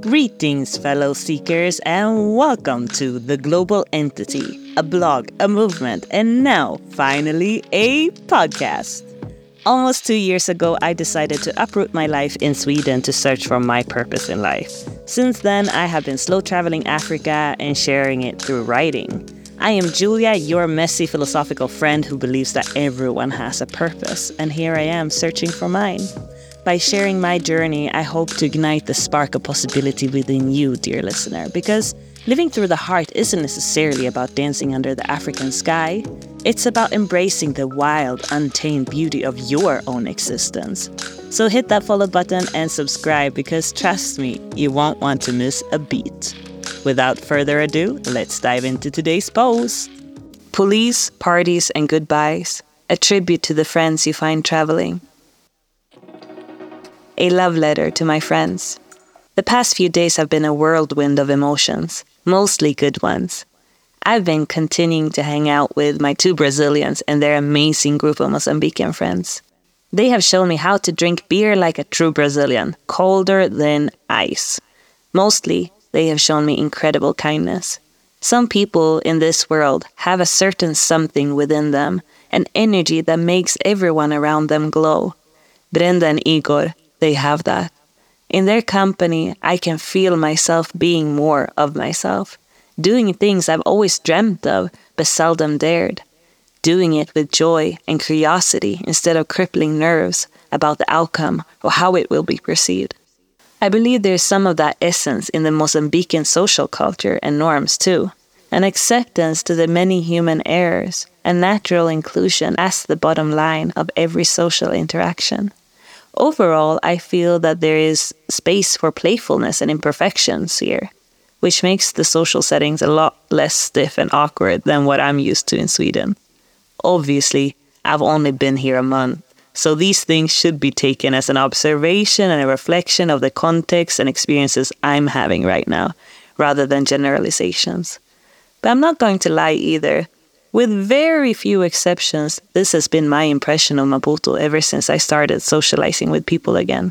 Greetings, fellow seekers, and welcome to The Global Entity, a blog, a movement, and now, finally, a podcast. Almost 2 years ago, I decided to uproot my life in Sweden to search for my purpose in life. Since then, I have been slow traveling Africa and sharing it through writing. I am Julia, your messy philosophical friend who believes that everyone has a purpose, and here I am searching for mine. By sharing my journey, I hope to ignite the spark of possibility within you, dear listener, because living through the heart isn't necessarily about dancing under the African sky. It's about embracing the wild, untamed beauty of your own existence. So hit that follow button and subscribe because trust me, you won't want to miss a beat. Without further ado, let's dive into today's post. Police, parties, and goodbyes, a tribute to the friends you find traveling. A love letter to my friends. The past few days have been a whirlwind of emotions, mostly good ones. I've been continuing to hang out with my 2 Brazilians and their amazing group of Mozambican friends. They have shown me how to drink beer like a true Brazilian, colder than ice. Mostly, they have shown me incredible kindness. Some people in this world have a certain something within them, an energy that makes everyone around them glow. Brenda and Igor, they have that. In their company, I can feel myself being more of myself, doing things I've always dreamt of but seldom dared, doing it with joy and curiosity instead of crippling nerves about the outcome or how it will be perceived. I believe there's some of that essence in the Mozambican social culture and norms too, an acceptance to the many human errors and natural inclusion as the bottom line of every social interaction. Overall, I feel that there is space for playfulness and imperfections here, which makes the social settings a lot less stiff and awkward than what I'm used to in Sweden. Obviously, I've only been here a month, so these things should be taken as an observation and a reflection of the context and experiences I'm having right now, rather than generalizations. But I'm not going to lie either. With very few exceptions, this has been my impression of Maputo ever since I started socializing with people again.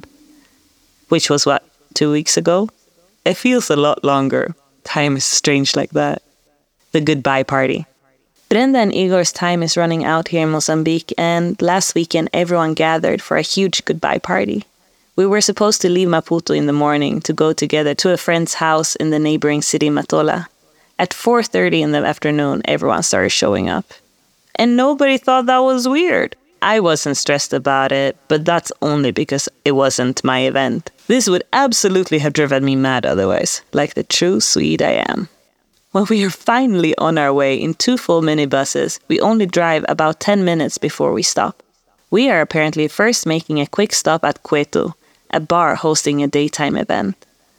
Which was 2 weeks ago? It feels a lot longer. Time is strange like that. The goodbye party. Brenda and Igor's time is running out here in Mozambique, and last weekend everyone gathered for a huge goodbye party. We were supposed to leave Maputo in the morning to go together to a friend's house in the neighboring city Matola. At 4:30 in the afternoon, everyone started showing up. And nobody thought that was weird. I wasn't stressed about it, but that's only because it wasn't my event. This would absolutely have driven me mad otherwise, like the true Swede I am. When we are finally on our way in 2 full minibuses, we only drive about 10 minutes before we stop. We are apparently first making a quick stop at Cueto, a bar hosting a daytime event.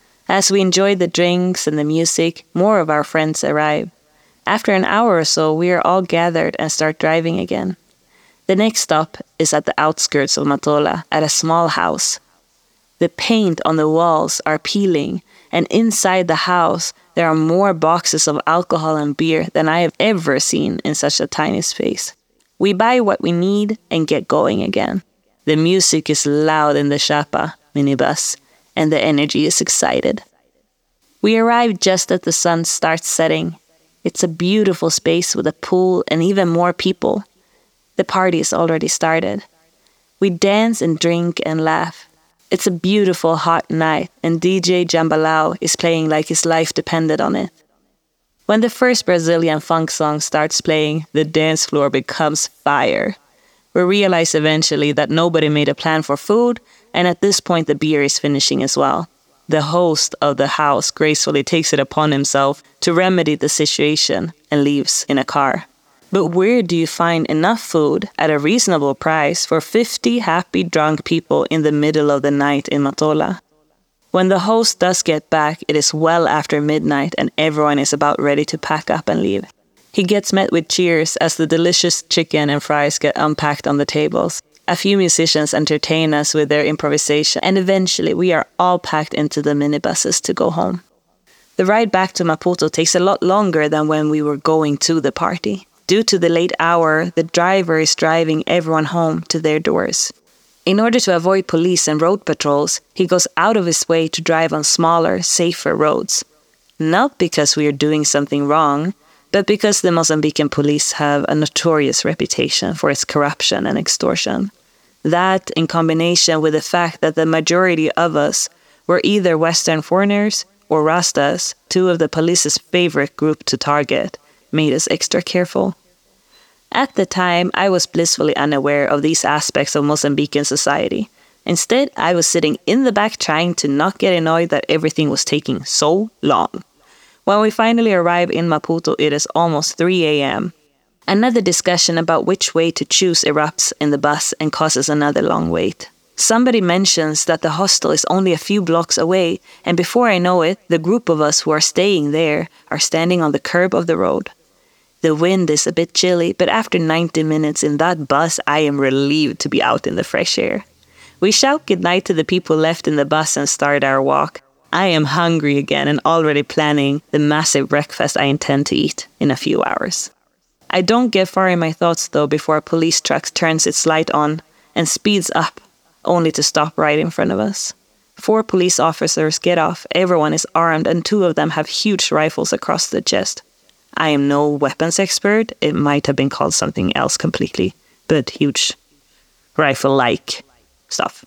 As we enjoy the drinks and the music, more of our friends arrive. After an hour or so, we are all gathered and start driving again. The next stop is at the outskirts of Matola, at a small house. The paint on the walls are peeling, and inside the house, there are more boxes of alcohol and beer than I have ever seen in such a tiny space. We buy what we need and get going again. The music is loud in the Chapa minibus, and the energy is excited. We arrive just as the sun starts setting. It's a beautiful space with a pool and even more people. The party is already started. We dance and drink and laugh. It's a beautiful hot night, and DJ Jambalao is playing like his life depended on it. When the first Brazilian funk song starts playing, the dance floor becomes fire. We realize eventually that nobody made a plan for food, and at this point the beer is finishing as well. The host of the house gracefully takes it upon himself to remedy the situation and leaves in a car. But where do you find enough food at a reasonable price for 50 happy drunk people in the middle of the night in Matola? When the host does get back, it is well after midnight and everyone is about ready to pack up and leave. He gets met with cheers as the delicious chicken and fries get unpacked on the tables. A few musicians entertain us with their improvisation, and eventually we are all packed into the minibuses to go home. The ride back to Maputo takes a lot longer than when we were going to the party. Due to the late hour, the driver is driving everyone home to their doors. In order to avoid police and road patrols, he goes out of his way to drive on smaller, safer roads. Not because we are doing something wrong, but because the Mozambican police have a notorious reputation for its corruption and extortion. That, in combination with the fact that the majority of us were either Western foreigners or Rastas, two of the police's favorite group to target, made us extra careful. At the time, I was blissfully unaware of these aspects of Mozambican society. Instead, I was sitting in the back trying to not get annoyed that everything was taking so long. When we finally arrive in Maputo, it is almost 3 a.m. Another discussion about which way to choose erupts in the bus and causes another long wait. Somebody mentions that the hostel is only a few blocks away, and before I know it, the group of us who are staying there are standing on the curb of the road. The wind is a bit chilly, but after 90 minutes in that bus, I am relieved to be out in the fresh air. We shout goodnight to the people left in the bus and start our walk. I am hungry again and already planning the massive breakfast I intend to eat in a few hours. I don't get far in my thoughts though before a police truck turns its light on and speeds up, only to stop right in front of us. 4 police officers get off, everyone is armed, and 2 of them have huge rifles across the chest. I am no weapons expert, it might have been called something else completely, but huge rifle-like stuff.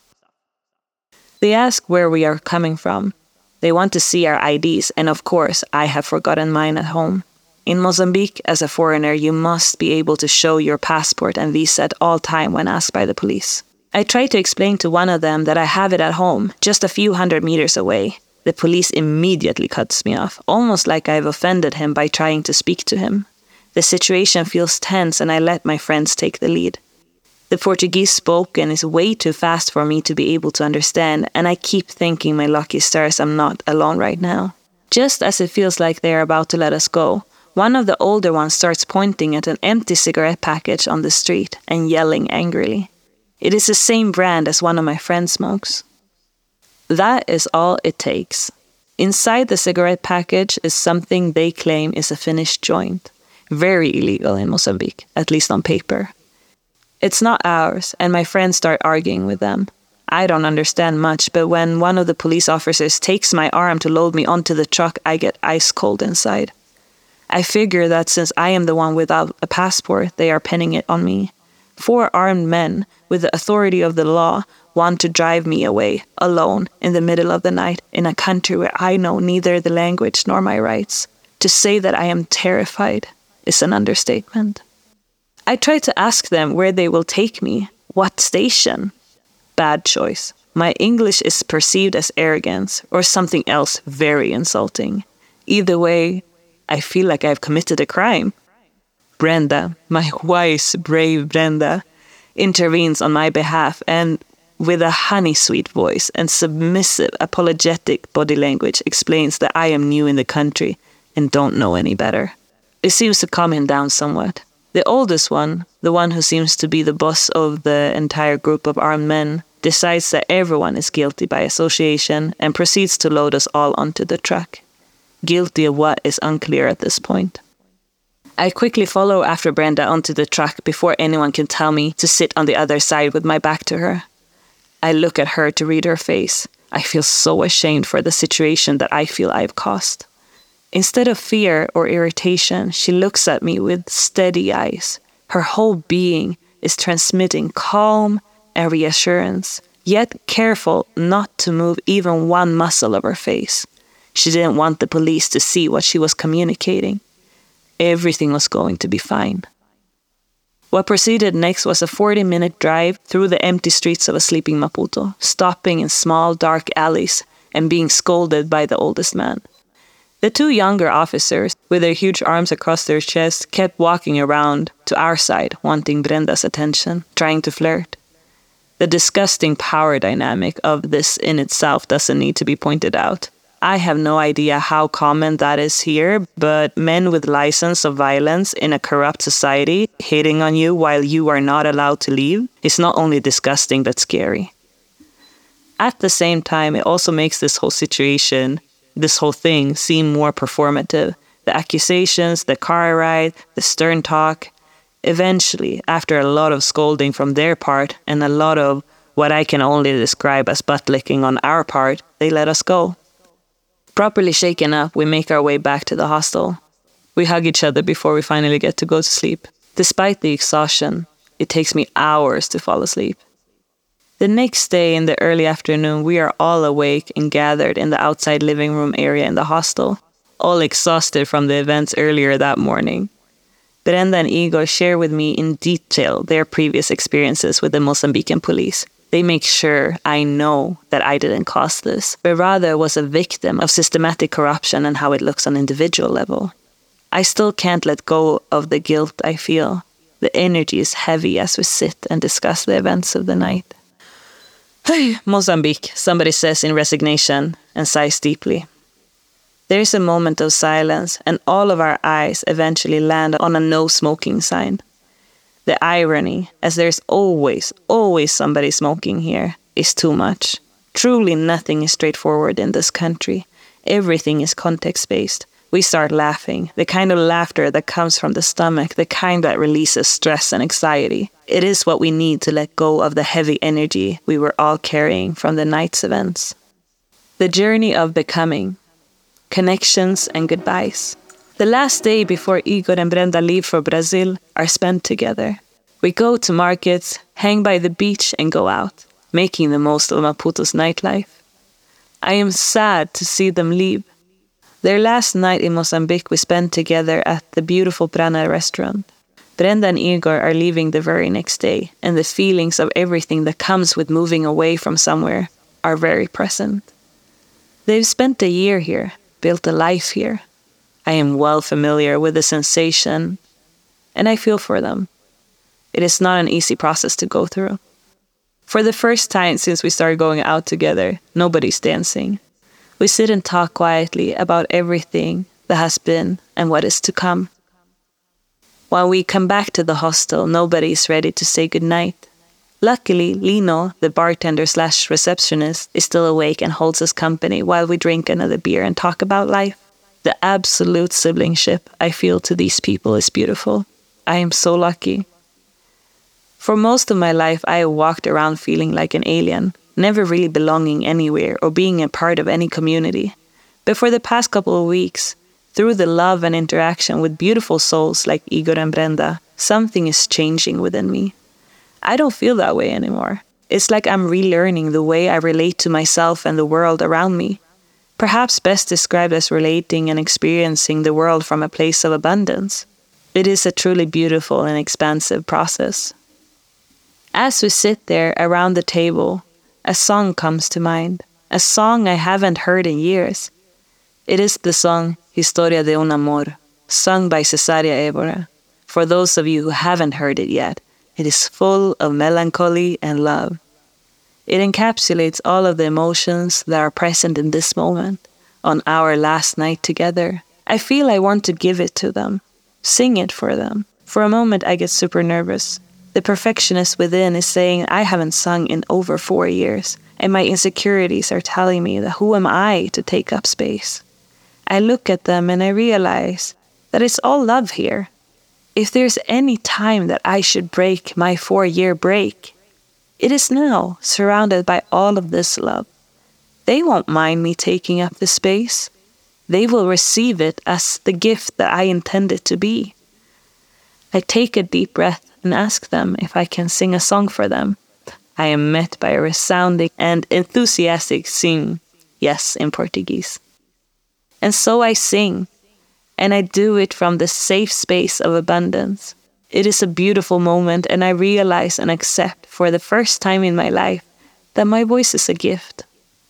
They ask where we are coming from. They want to see our IDs, and of course, I have forgotten mine at home. In Mozambique, as a foreigner, you must be able to show your passport and visa at all time when asked by the police. I try to explain to one of them that I have it at home, just a few hundred meters away. The police immediately cuts me off, almost like I've offended him by trying to speak to him. The situation feels tense and I let my friends take the lead. The Portuguese spoken is way too fast for me to be able to understand, and I keep thinking my lucky stars I'm not alone right now. Just as it feels like they're about to let us go, one of the older ones starts pointing at an empty cigarette package on the street and yelling angrily. It is the same brand as one of my friends smokes. That is all it takes. Inside the cigarette package is something they claim is a finished joint. Very illegal in Mozambique, at least on paper. It's not ours, and my friends start arguing with them. I don't understand much, but when one of the police officers takes my arm to load me onto the truck, I get ice cold inside. I figure that since I am the one without a passport, they are pinning it on me. 4 armed men, with the authority of the law, want to drive me away, alone, in the middle of the night, in a country where I know neither the language nor my rights. To say that I am terrified is an understatement. I try to ask them where they will take me. What station? Bad choice. My English is perceived as arrogance, or something else very insulting. Either way, I feel like I've committed a crime. Brenda, my wise, brave Brenda, intervenes on my behalf and, with a honey-sweet voice and submissive, apologetic body language, explains that I am new in the country and don't know any better. It seems to calm him down somewhat. The oldest one, the one who seems to be the boss of the entire group of armed men, decides that everyone is guilty by association and proceeds to load us all onto the truck. Guilty of what is unclear at this point. I quickly follow after Brenda onto the truck before anyone can tell me to sit on the other side with my back to her. I look at her to read her face. I feel so ashamed for the situation that I feel I've caused. Instead of fear or irritation, she looks at me with steady eyes. Her whole being is transmitting calm and reassurance, yet careful not to move even one muscle of her face. She didn't want the police to see what she was communicating. Everything was going to be fine. What proceeded next was a 40-minute drive through the empty streets of a sleeping Maputo, stopping in small, dark alleys and being scolded by the oldest man. The 2 younger officers, with their huge arms across their chests, kept walking around to our side, wanting Brenda's attention, trying to flirt. The disgusting power dynamic of this in itself doesn't need to be pointed out. I have no idea how common that is here, but men with license of violence in a corrupt society hitting on you while you are not allowed to leave is not only disgusting but scary. At the same time, it also makes this whole situation, this whole thing, seem more performative. The accusations, the car ride, the stern talk. Eventually, after a lot of scolding from their part and a lot of what I can only describe as butt licking on our part, they let us go. Properly shaken up, we make our way back to the hostel. We hug each other before we finally get to go to sleep. Despite the exhaustion, it takes me hours to fall asleep. The next day in the early afternoon, we are all awake and gathered in the outside living room area in the hostel, all exhausted from the events earlier that morning. Brenda and Igor share with me in detail their previous experiences with the Mozambican police. They make sure I know that I didn't cause this, but rather was a victim of systematic corruption and how it looks on individual level. I still can't let go of the guilt I feel. The energy is heavy as we sit and discuss the events of the night. Hey, Mozambique, somebody says in resignation and sighs deeply. There is a moment of silence, and all of our eyes eventually land on a no smoking sign. The irony, as there's always somebody smoking here, is too much. Truly nothing is straightforward in this country. Everything is context-based. We start laughing, the kind of laughter that comes from the stomach, the kind that releases stress and anxiety. It is what we need to let go of the heavy energy we were all carrying from the night's events. The journey of becoming. Connections and goodbyes. The last day before Igor and Brenda leave for Brazil are spent together. We go to markets, hang by the beach and go out, making the most of Maputo's nightlife. I am sad to see them leave. Their last night in Mozambique we spent together at the beautiful Prana restaurant. Brenda and Igor are leaving the very next day, and the feelings of everything that comes with moving away from somewhere are very present. They've spent a year here, built a life here. I am well familiar with the sensation, and I feel for them. It is not an easy process to go through. For the first time since we started going out together, nobody's dancing. We sit and talk quietly about everything that has been and what is to come. When we come back to the hostel, nobody is ready to say goodnight. Luckily, Lino, the bartender/receptionist, is still awake and holds us company while we drink another beer and talk about life. The absolute siblingship I feel to these people is beautiful. I am so lucky. For most of my life, I walked around feeling like an alien, never really belonging anywhere or being a part of any community. But for the past couple of weeks, through the love and interaction with beautiful souls like Igor and Brenda, something is changing within me. I don't feel that way anymore. It's like I'm relearning the way I relate to myself and the world around me. Perhaps best described as relating and experiencing the world from a place of abundance. It is a truly beautiful and expansive process. As we sit there around the table, a song comes to mind, a song I haven't heard in years. It is the song Historia de un Amor, sung by Cesaria Évora. For those of you who haven't heard it yet, it is full of melancholy and love. It encapsulates all of the emotions that are present in this moment, on our last night together. I feel I want to give it to them, sing it for them. For a moment I get super nervous. The perfectionist within is saying I haven't sung in over 4 years, and my insecurities are telling me that who am I to take up space? I look at them and I realize that it's all love here. If there's any time that I should break my 4-year break, it is now, surrounded by all of this love. They won't mind me taking up the space. They will receive it as the gift that I intend it to be. I take a deep breath and ask them if I can sing a song for them. I am met by a resounding and enthusiastic sing, yes, in Portuguese. And so I sing, and I do it from the safe space of abundance. It is a beautiful moment, and I realize and accept for the first time in my life that my voice is a gift.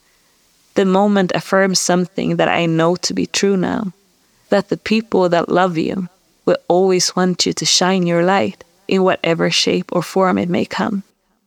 The moment affirms something that I know to be true now, that the people that love you will always want you to shine your light in whatever shape or form it may come.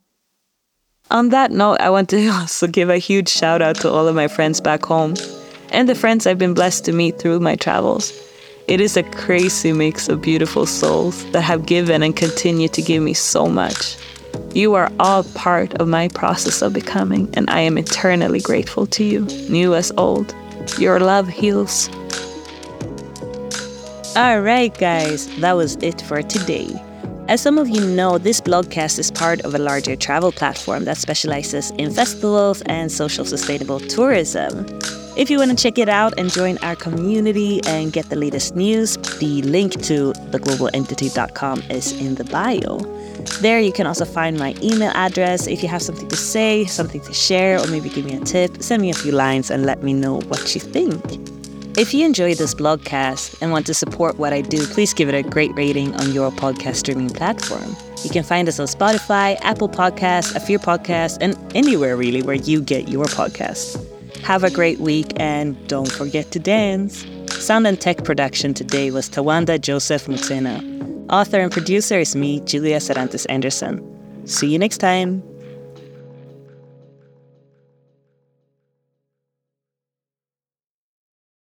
On that note, I want to also give a huge shout out to all of my friends back home and the friends I've been blessed to meet through my travels. It is a crazy mix of beautiful souls that have given and continue to give me so much. You are all part of my process of becoming, and I am eternally grateful to you, new as old. Your love heals. Alright guys, that was it for today. As some of you know, this blogcast is part of a larger travel platform that specializes in festivals and social sustainable tourism. If you want to check it out and join our community and get the latest news, the link to theglobalentity.com is in the bio. There you can also find my email address. If you have something to say, something to share, or maybe give me a tip, send me a few lines and let me know what you think. If you enjoy this blogcast and want to support what I do, please give it a great rating on your podcast streaming platform. You can find us on Spotify, Apple Podcasts, Afear Podcasts, and anywhere really where you get your podcasts. Have a great week and don't forget to dance. Sound and tech production today was Tawanda Joseph Mutsena. Author and producer is me, Julia Sarantes Anderson. See you next time.